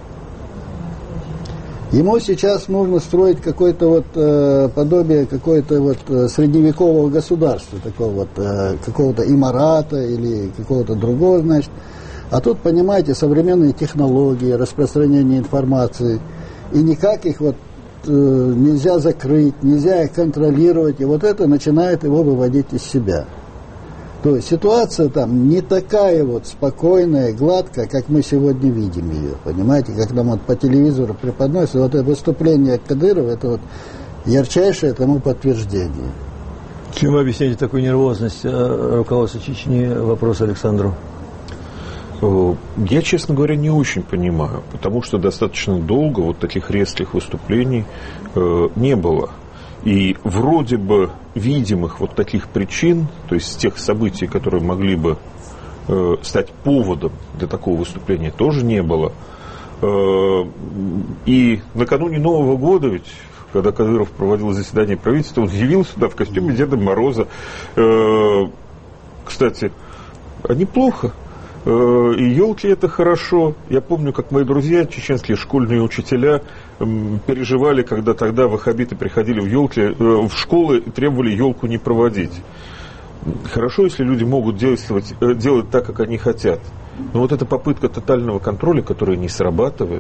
Ему сейчас нужно строить какое-то вот э, подобие какое-то вот э, средневекового государства, такого вот э, какого-то имарата или какого-то другого, значит. А тут, понимаете, современные технологии, распространение информации, и никак их вот э, нельзя закрыть, нельзя их контролировать, и вот это начинает его выводить из себя. То есть ситуация там не такая вот спокойная, гладкая, как мы сегодня видим ее, понимаете, как нам вот по телевизору преподносят. Вот это выступление Кадырова, это вот ярчайшее тому подтверждение. Чем вы объясняете такую нервозность руководства Чечни? Вопрос Александру. Я, честно говоря, не очень понимаю, потому что достаточно долго вот таких резких выступлений э, не было. И вроде бы видимых вот таких причин, то есть тех событий, которые могли бы э, стать поводом для такого выступления, тоже не было. Э, и накануне Нового года, ведь, когда Кадыров проводил заседание правительства, он явился сюда в костюме Деда Мороза. Э, кстати, а неплохо. Э, и елки это хорошо. Я помню, как мои друзья, чеченские школьные учителя, переживали, когда тогда ваххабиты приходили в елки, в школы и требовали елку не проводить. Хорошо, если люди могут действовать, делать так, как они хотят. Но вот эта попытка тотального контроля, которая не срабатывает,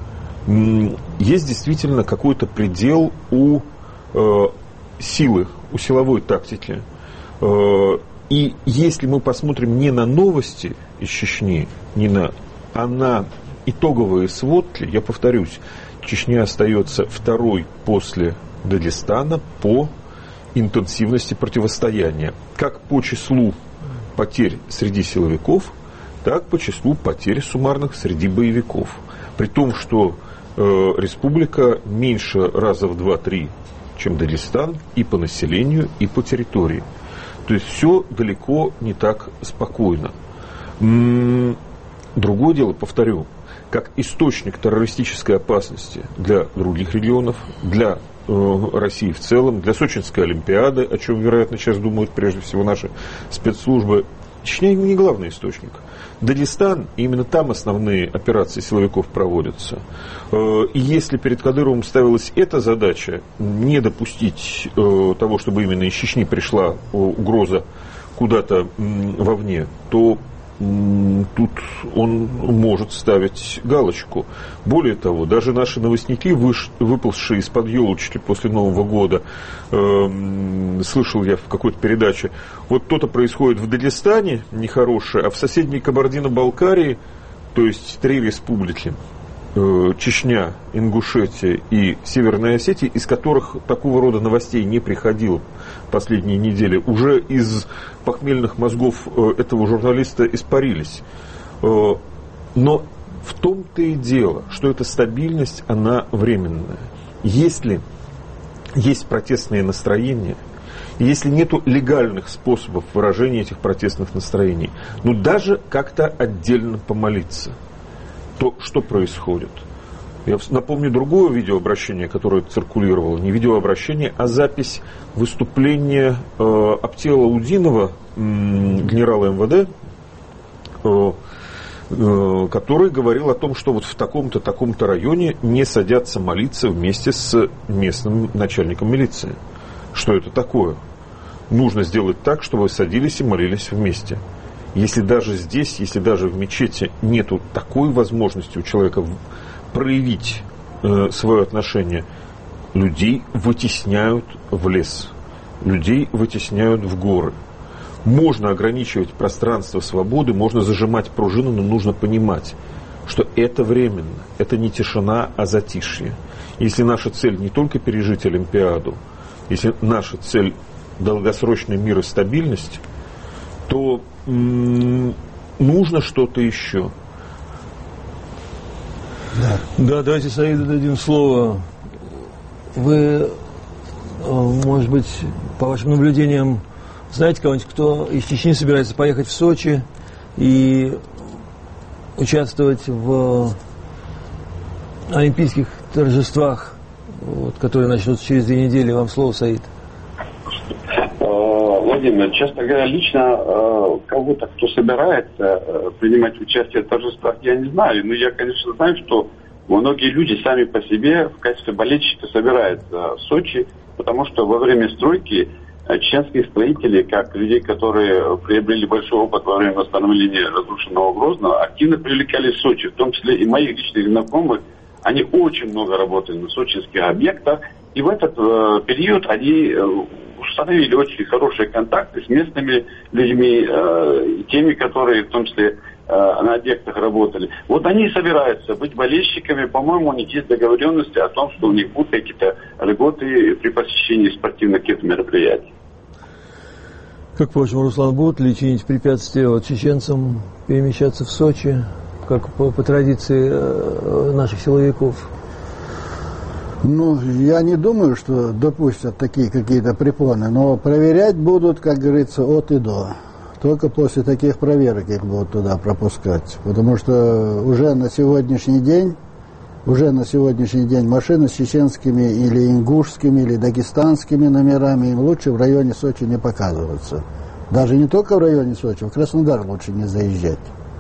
есть действительно какой-то предел у э, силы, у силовой тактики. Э, и если мы посмотрим не на новости из Чечни, не на, а на итоговые сводки, я повторюсь, Чечня остается второй после Дагестана по интенсивности противостояния. Как по числу потерь среди силовиков, так по числу потерь суммарных среди боевиков. При том, что э, республика меньше раза в два-три, чем Дагестан, и по населению, и по территории. То есть все далеко не так спокойно. М-м- другое дело, повторю, как источник террористической опасности для других регионов, для э, России в целом, для Сочинской Олимпиады, о чем, вероятно, сейчас думают прежде всего наши спецслужбы. Чечня не главный источник. Дагестан, именно там основные операции силовиков проводятся. Э, и если перед Кадыровым ставилась эта задача, не допустить э, того, чтобы именно из Чечни пришла э, угроза куда-то э, вовне, то тут он может ставить галочку. Более того, даже наши новостники, выш... выползшие из-под елочки после Нового года, э, слышал я в какой-то передаче, вот то-то происходит в Дагестане нехорошее, а в соседней Кабардино-Балкарии, то есть три республики, э, Чечня, Ингушетия и Северная Осетия, из которых такого рода новостей не приходило последние недели, уже из похмельных мозгов этого журналиста испарились. Но в том-то и дело, что эта стабильность, она временная. Если есть протестные настроения, если нет легальных способов выражения этих протестных настроений, ну даже как-то отдельно помолиться, то что происходит? Я напомню другое видеообращение, которое циркулировало. Не видеообращение, а запись выступления э, Аптела Удинова, э, генерала эм вэ дэ, э, э, который говорил о том, что вот в таком-то, таком-то районе не садятся молиться вместе с местным начальником милиции. Что это такое? Нужно сделать так, чтобы садились и молились вместе. Если даже здесь, если даже в мечети нету такой возможности у человека проявить э, свое отношение, людей вытесняют в лес, людей вытесняют в горы. Можно ограничивать пространство свободы, можно зажимать пружину, но нужно понимать, что это временно, это не тишина, а затишье. Если наша цель не только пережить Олимпиаду, если наша цель долгосрочный мир и стабильность, то м- нужно что-то еще. Да. Да, давайте Саиду дадим слово. Вы, может быть, по вашим наблюдениям, знаете кого-нибудь, кто из Чечни собирается поехать в Сочи и участвовать в олимпийских торжествах, вот, которые начнутся через две недели? Вам слово, Саид. Владимир, честно говоря, лично кого-то, кто собирается принимать участие в торжествах, я не знаю. Но я, конечно, знаю, что многие люди сами по себе в качестве болельщика собираются в Сочи, потому что во время стройки чеченских строителей, как людей, которые приобрели большой опыт во время восстановления разрушенного Грозного, активно привлекали в Сочи, в том числе и моих личных знакомых. Они очень много работали на сочинских объектах, и в этот э, период они э, установили очень хорошие контакты с местными людьми, э, теми, которые в том числе э, на объектах работали. Вот они и собираются быть болельщиками. По-моему, у них есть договоренности о том, что у них будут какие-то льготы при посещении спортивных каких-то мероприятий. Как, впрочем, Руслан, будут ли чинить препятствия вот, чеченцам перемещаться в Сочи, как по, по традиции э, наших силовиков? Ну, я не думаю, что допустят такие какие-то препоны, но проверять будут, как говорится, от и до. Только после таких проверок их будут туда пропускать. Потому что уже на сегодняшний день, уже на сегодняшний день машины с чеченскими или ингушскими, или дагестанскими номерами им лучше в районе Сочи не показываться. Даже не только в районе Сочи, в Краснодар лучше не заезжать.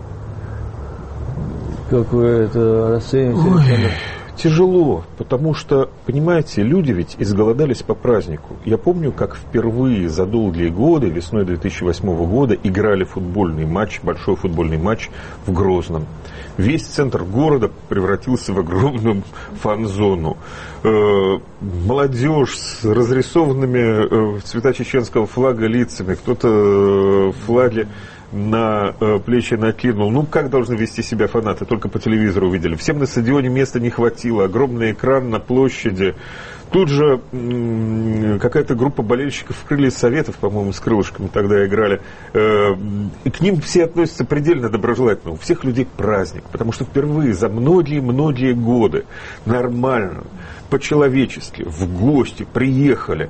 Как вы это расцениваете, Александр? Тяжело, потому что, понимаете, люди ведь изголодались по празднику. Я помню, как впервые за долгие годы, весной две тысячи восьмого года, играли футбольный матч, большой футбольный матч в Грозном. Весь центр города превратился в огромную фан-зону. Э, молодежь с разрисованными э, цвета чеченского флага лицами, кто-то э, флаги на э, плечи накинул. Ну, как должны вести себя фанаты? Только по телевизору видели. Всем на стадионе места не хватило. Огромный экран на площади. Тут же м- какая-то группа болельщиков в крылья Советов, по-моему, с крылышками тогда играли. Э, и к ним все относятся предельно доброжелательно. У всех людей праздник. Потому что впервые за многие-многие годы нормально, по-человечески в гости приехали.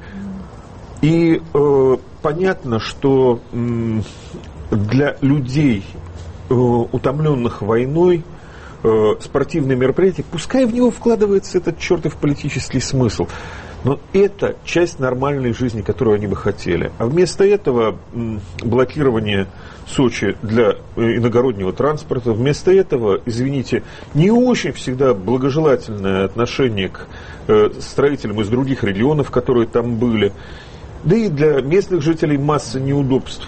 И э, понятно, что м- для людей, э, утомленных войной, э, спортивные мероприятия, пускай в него вкладывается этот чертов политический смысл, но это часть нормальной жизни, которую они бы хотели. А вместо этого м, блокирование Сочи для э, иногороднего транспорта, вместо этого, извините, не очень всегда благожелательное отношение к э, строителям из других регионов, которые там были, да и для местных жителей масса неудобств.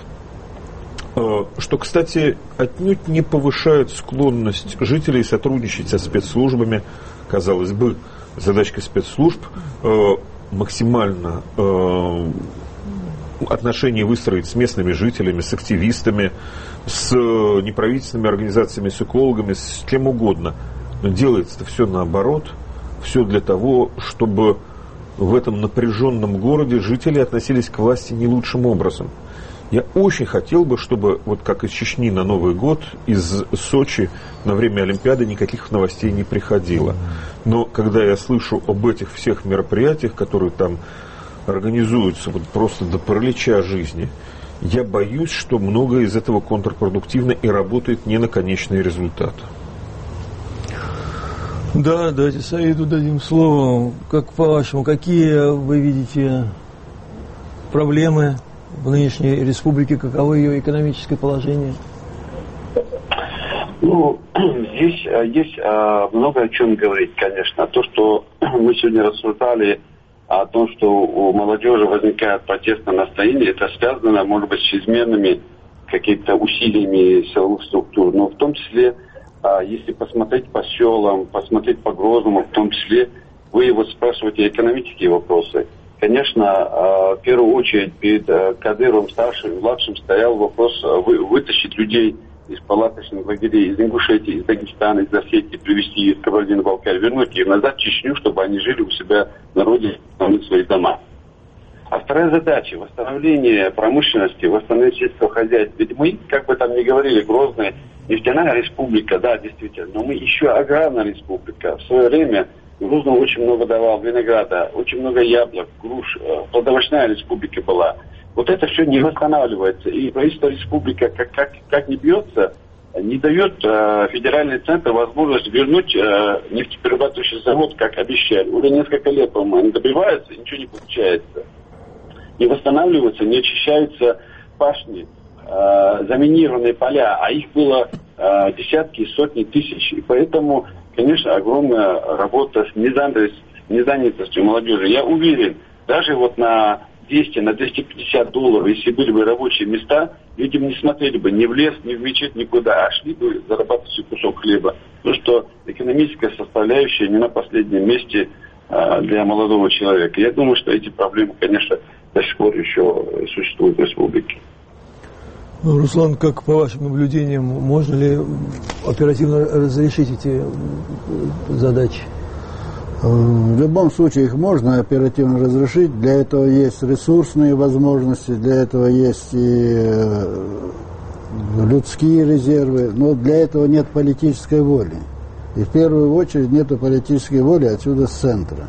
Что, кстати, отнюдь не повышает склонность жителей сотрудничать со спецслужбами. Казалось бы, задачка спецслужб э, максимально э, отношения выстроить с местными жителями, с активистами, с неправительственными организациями, с экологами, с кем угодно. Но делается-то все наоборот. Все для того, чтобы в этом напряженном городе жители относились к власти не лучшим образом. Я очень хотел бы, чтобы, вот как из Чечни на Новый год, из Сочи на время Олимпиады никаких новостей не приходило. Но когда я слышу об этих всех мероприятиях, которые там организуются вот просто до паралича жизни, я боюсь, что многое из этого контрпродуктивно и работает не на конечный результат. Да, давайте Саиду дадим слово. Как по-вашему, какие вы видите проблемы в нынешней республике, каково ее экономическое положение? Ну, здесь есть много о чем говорить, конечно. То, что мы сегодня рассуждали о том, что у молодежи возникает протестное настроение, это связано, может быть, с чрезмерными какими-то усилиями силовых структур. Но в том числе, если посмотреть по селам, посмотреть по Грозному, в том числе, вы вот спрашиваете экономические вопросы. Конечно, в первую очередь перед Кадыровым старшим и младшим стоял вопрос вытащить людей из палаточных лагерей, из Ингушетии, из Дагестана, из Осетии, привезти из Кабардино-Балкарии, вернуть их назад в Чечню, чтобы они жили у себя на родине, в свои дома. А вторая задача – восстановление промышленности, восстановление сельского хозяйства. Ведь мы, как бы там ни говорили, Грозная нефтяная республика, да, действительно, но мы еще аграрная республика. В свое время Грозный очень много давал винограда, очень много яблок, груш, плодовочная республика была. Вот это все не восстанавливается. И правительство республики, как, как, как не бьется, не дает э, федеральный центр возможность вернуть э, нефтеперерабатывающий завод, как обещали. Уже несколько лет, по-моему, они добиваются, ничего не получается. Не восстанавливаются, не очищаются пашни, э, заминированные поля, а их было э, десятки, сотни тысяч. И поэтому, конечно, огромная работа с незанятостью, незанятостью молодежи. Я уверен, даже вот на двести, на двести пятьдесят долларов, если были бы рабочие места, люди не смотрели бы ни в лес, ни в мечеть, никуда, а шли бы зарабатывать себе кусок хлеба. Потому что экономическая составляющая не на последнем месте а, для молодого человека. Я думаю, что эти проблемы, конечно, до сих пор еще существуют в республике. Руслан, как по вашим наблюдениям, можно ли оперативно разрешить эти задачи? В любом случае их можно оперативно разрешить. Для этого есть ресурсные возможности, для этого есть и людские резервы, но для этого нет политической воли. И в первую очередь нет политической воли отсюда с центра.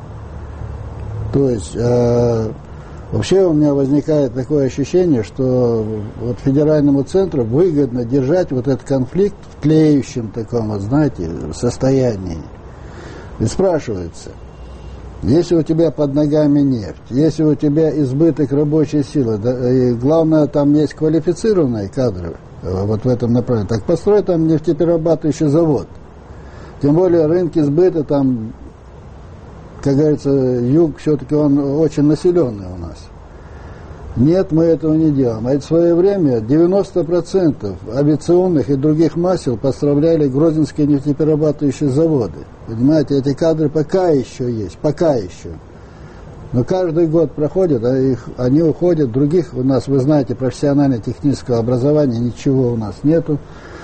То есть э, вообще у меня возникает такое ощущение, что вот федеральному центру выгодно держать вот этот конфликт в тлеющем таком, вот, знаете, состоянии. И спрашивается, если у тебя под ногами нефть, если у тебя избыток рабочей силы, да, и главное, там есть квалифицированные кадры вот в этом направлении, так построй там нефтеперерабатывающий завод. Тем более рынки сбыта там, как говорится, юг все-таки он очень населенный у нас. Нет, мы этого не делаем. А в свое время девяносто процентов авиационных и других масел поставляли грозненские нефтеперерабатывающие заводы. Понимаете, эти кадры пока еще есть, пока еще. Но каждый год проходит, а их, они уходят. Других у нас, вы знаете, профессионально-технического образования ничего у нас нету.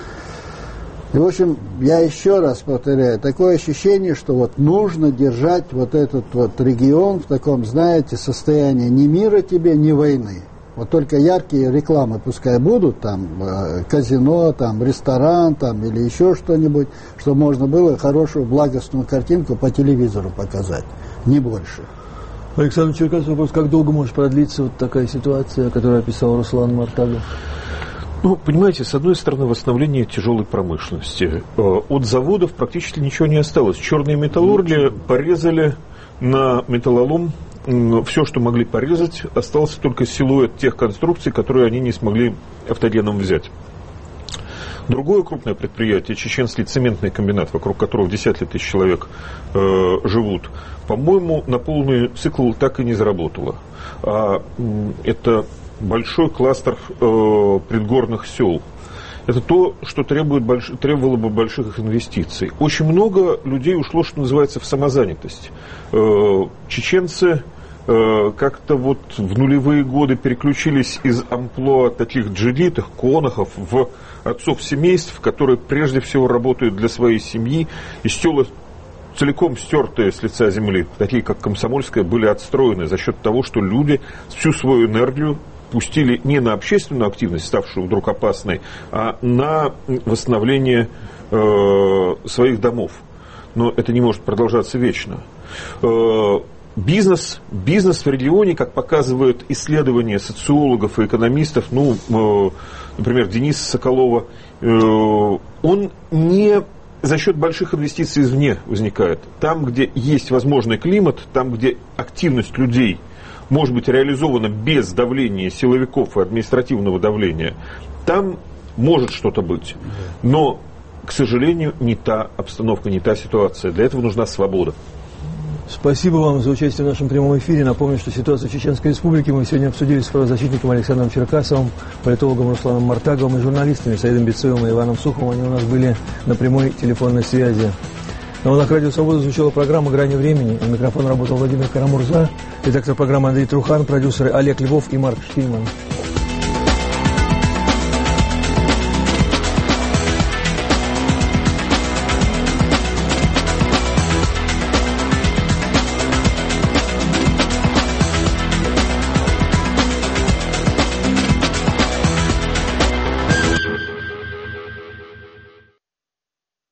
И, в общем, я еще раз повторяю, такое ощущение, что вот нужно держать вот этот вот регион в таком, знаете, состоянии ни мира тебе, ни войны. Вот только яркие рекламы пускай будут, там, казино, там, ресторан, там, или еще что-нибудь, чтобы можно было хорошую, благостную картинку по телевизору показать, не больше. Александр Черкасов, вопрос, как долго может продлиться вот такая ситуация, которую описал Руслан Мартагов? Ну, понимаете, с одной стороны, восстановление тяжелой промышленности. От заводов практически ничего не осталось. Черные металлурги порезали на металлолом все, что могли порезать. Остался только силуэт тех конструкций, которые они не смогли автогеном взять. Другое крупное предприятие, Чеченский цементный комбинат, вокруг которого десятки тысяч человек э, живут, по-моему, на полный цикл так и не заработало. А, это большой кластер э, предгорных сел. Это то, что требует больш... требовало бы больших инвестиций. Очень много людей ушло, что называется, в самозанятость. Э, чеченцы э, как-то вот в нулевые годы переключились из амплуа таких джигитов, конахов в отцов семейств, которые прежде всего работают для своей семьи, и села целиком стертые с лица земли, такие как Комсомольская, были отстроены за счет того, что люди всю свою энергию пустили не на общественную активность, ставшую вдруг опасной, а на восстановление э, своих домов. Но это не может продолжаться вечно. Э, бизнес, бизнес в регионе, как показывают исследования социологов и экономистов, ну, э, например, Дениса Соколова, э, он не за счет больших инвестиций извне возникает. Там, где есть возможный климат, там, где активность людей может быть реализовано без давления силовиков и административного давления, там может что-то быть. Но, к сожалению, не та обстановка, не та ситуация. Для этого нужна свобода. Спасибо вам за участие в нашем прямом эфире. Напомню, что ситуацию в Чеченской Республике мы сегодня обсудили с правозащитником Александром Черкасовым, политологом Русланом Мартаговым и журналистами Саидом Бецоевым и Иваном Суховым. Они у нас были на прямой телефонной связи. На волнах Радио Свобода звучала программа «Грани времени». У микрофона работал Владимир Карамурза, редактор программы Андрей Трухан, продюсеры Олег Львов и Марк Штильман.